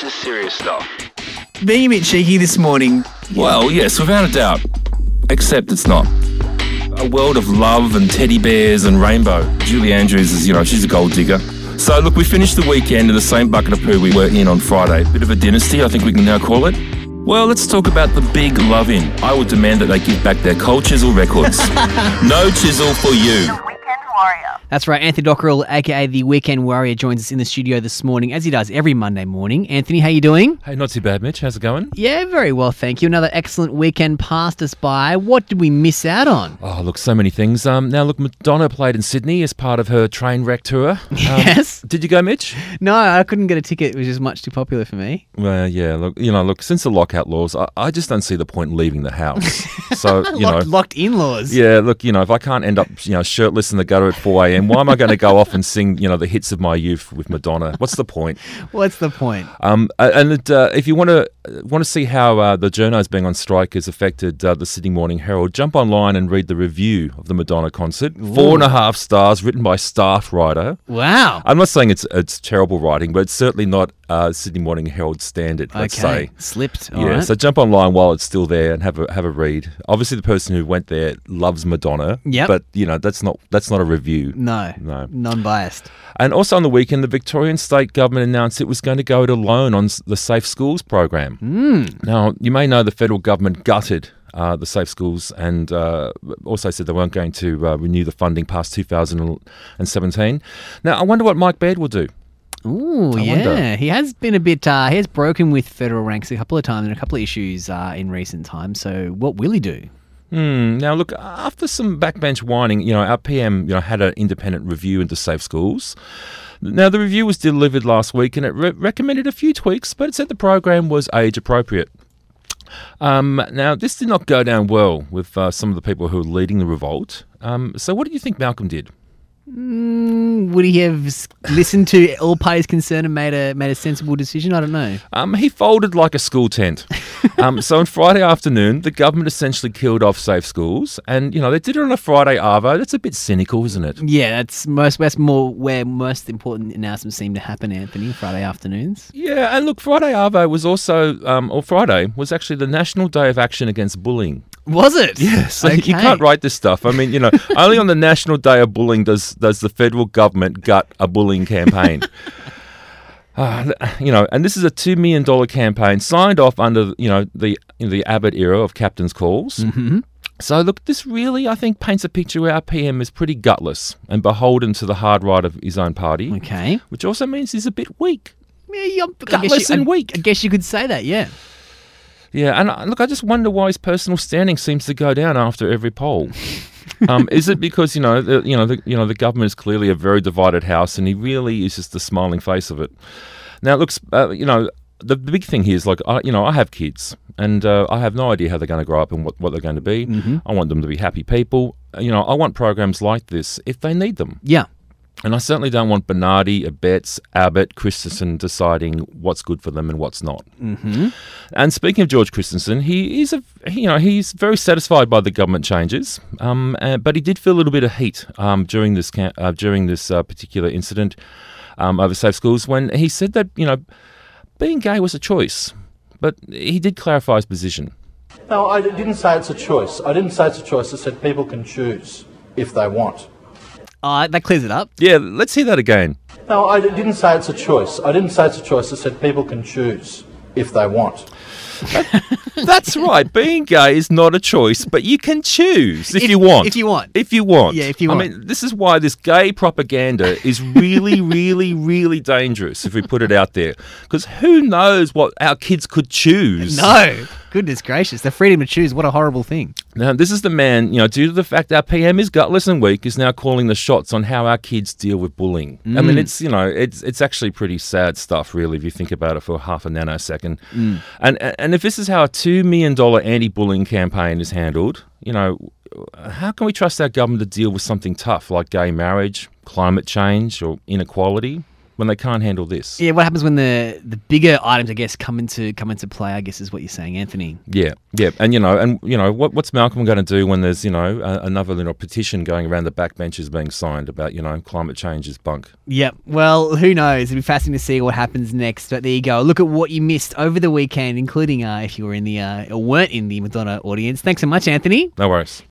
to serious stuff. Being a bit cheeky this morning. Well, yes, without a doubt. Except it's not. A world of love and teddy bears and rainbow. Julie Andrews is, she's a gold digger. So, look, we finished the weekend in the same bucket of poo we were in on Friday. Bit of a dynasty, I think we can now call it. Well, let's talk about the big love-in. I would demand that they give back their Cold Chisel records. No chisel for you. That's right, Anthony Dockrell, aka the Weekend Warrior, joins us in the studio this morning, as he does every Monday morning. Anthony, how you doing? Hey, not too bad, Mitch. How's it going? Yeah, very well, thank you. Another excellent weekend passed us by. What did we miss out on? Oh, look, so many things. Now, look, Madonna played in Sydney as part of her train wreck tour. Yes. Did you go, Mitch? No, I couldn't get a ticket. It was just much too popular for me. Well, yeah, look, since the lockout laws, I just don't see the point in leaving the house. So, Locked in-laws. Yeah, look, if I can't end up, shirtless in the gutter at 4 a.m, why am I going to go off and sing, the hits of my youth with Madonna? What's the point? What's the point? If you want to see how the journos being on strike has affected the Sydney Morning Herald, jump online and read the review of the Madonna concert. Ooh. 4.5 stars, written by staff writer. Wow. I'm not saying it's terrible writing, but it's certainly not Sydney Morning Herald standard, let's say. Slipped. All right. So jump online while it's still there and have a read. Obviously, the person who went there loves Madonna. Yep. But that's not a review. No. Non-biased. And also on the weekend, the Victorian state government announced it was going to go it alone on the Safe Schools program. Now, you may know the federal government gutted the Safe Schools and also said they weren't going to renew the funding past 2017. Now, I wonder what Mike Baird will do. Ooh, yeah. He has been he has broken with federal ranks a couple of times and a couple of issues in recent times. So what will he do? Now, look, after some backbench whining, our PM, had an independent review into Safe Schools. Now, the review was delivered last week and it recommended a few tweaks, but it said the program was age appropriate. Now, this did not go down well with some of the people who were leading the revolt. So what do you think Malcolm did? Would he have listened to all parties concerned and made a sensible decision? I don't know. He folded like a school tent. So on Friday afternoon, the government essentially killed off Safe Schools, and they did it on a Friday arvo. That's a bit cynical, isn't it? Yeah, that's more where most important announcements seem to happen, Anthony. Friday afternoons. Yeah, and look, Friday arvo was also, or Friday was actually the National Day of Action Against Bullying. Was it? Yes. So okay. You can't write this stuff. I mean, only on the National Day of Bullying does the federal government gut a bullying campaign. And this is a $2 million campaign signed off under, the Abbott era of captain's calls. Mm-hmm. So, look, this really, I think, paints a picture where our PM is pretty gutless and beholden to the hard right of his own party. Okay. Which also means he's a bit weak. Yeah, gutless and weak. I guess you could say that, yeah. Yeah, and look, I just wonder why his personal standing seems to go down after every poll. Is it because the government is clearly a very divided house, and he really is just the smiling face of it? Now, it looks, the big thing here is I have kids, and I have no idea how they're going to grow up and what they're going to be. Mm-hmm. I want them to be happy people. I want programs like this if they need them. Yeah. And I certainly don't want Bernardi, Abetz, Abbott, Christensen deciding what's good for them and what's not. Mm-hmm. And speaking of George Christensen, he's very satisfied by the government changes, but he did feel a little bit of heat during this particular incident over Safe Schools when he said that being gay was a choice, but he did clarify his position. No, I didn't say it's a choice. I said people can choose if they want. That clears it up. Yeah, let's hear that again. No, I didn't say it's a choice. I said people can choose if they want. That's right. Being gay is not a choice, but you can choose if you want. If you want. If you want. Yeah, if you want. I mean, this is why this gay propaganda is really, really, really dangerous if we put it out there. Because who knows what our kids could choose. No. Goodness gracious. The freedom to choose. What a horrible thing. Now, this is the man, due to the fact our PM is gutless and weak, is now calling the shots on how our kids deal with bullying. I mean, it's actually pretty sad stuff, really, if you think about it for half a nanosecond. And if this is how a $2 million anti-bullying campaign is handled, how can we trust our government to deal with something tough like gay marriage, climate change, or inequality? when they can't handle this. Yeah, what happens when the bigger items, I guess, come into play, I guess is what you're saying, Anthony. Yeah. And what's Malcolm going to do when there's, another petition going around the backbenches being signed about, climate change is bunk? Yep. Well, who knows? It'll be fascinating to see what happens next. But there you go. Look at what you missed over the weekend, including if you were in the or weren't in the Madonna audience. Thanks so much, Anthony. No worries.